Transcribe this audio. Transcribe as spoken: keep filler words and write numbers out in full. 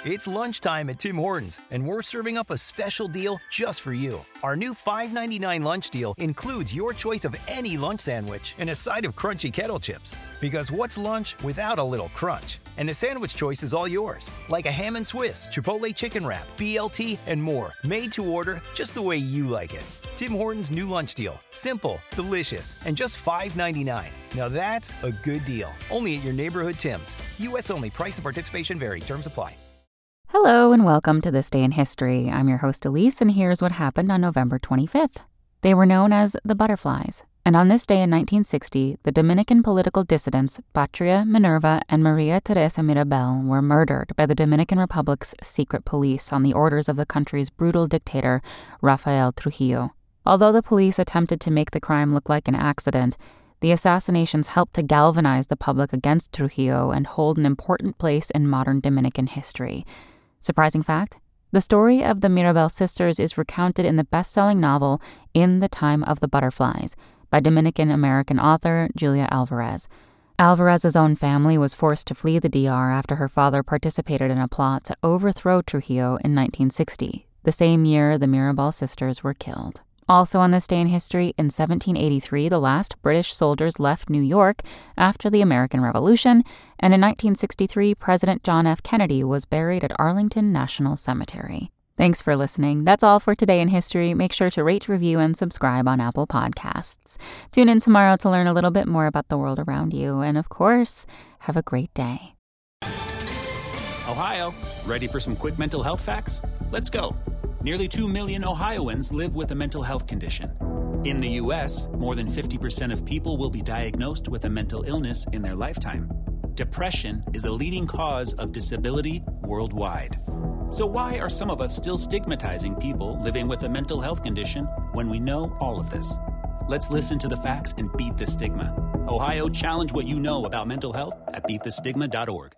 It's lunchtime at Tim Hortons, and we're serving up a special deal just for you. Our new five ninety-nine lunch deal includes your choice of any lunch sandwich and a side of crunchy kettle chips. Because what's lunch without a little crunch? And the sandwich choice is all yours, like a ham and Swiss, Chipotle chicken wrap, B L T, and more, made to order just the way you like it. Tim Hortons' new lunch deal. Simple, delicious, and just five ninety-nine. Now that's a good deal. Only at your neighborhood Tim's. U S only. Price and participation vary. Terms apply. Hello and welcome to This Day in History. I'm your host Elise, and here's what happened on November twenty-fifth. They were known as the Butterflies, and on this day in nineteen sixty, the Dominican political dissidents Patria Minerva and Maria Teresa Mirabal were murdered by the Dominican Republic's secret police on the orders of the country's brutal dictator, Rafael Trujillo. Although the police attempted to make the crime look like an accident, the assassinations helped to galvanize the public against Trujillo and hold an important place in modern Dominican history. Surprising fact? The story of the Mirabal sisters is recounted in the best-selling novel In the Time of the Butterflies by Dominican-American author Julia Alvarez. Alvarez's own family was forced to flee the D R after her father participated in a plot to overthrow Trujillo in nineteen sixty, the same year the Mirabal sisters were killed. Also on this day in history, in seventeen eighty-three, the last British soldiers left New York after the American Revolution, and in nineteen sixty-three, President John F. Kennedy was buried at Arlington National Cemetery. Thanks for listening. That's all for Today in History. Make sure to rate, review, and subscribe on Apple Podcasts. Tune in tomorrow to learn a little bit more about the world around you, and of course, have a great day. Ohio, ready for some quick mental health facts? Let's go. Nearly two million Ohioans live with a mental health condition. In the U S, more than fifty percent of people will be diagnosed with a mental illness in their lifetime. Depression is a leading cause of disability worldwide. So why are some of us still stigmatizing people living with a mental health condition when we know all of this? Let's listen to the facts and beat the stigma. Ohio, challenge what you know about mental health at beat the stigma dot org.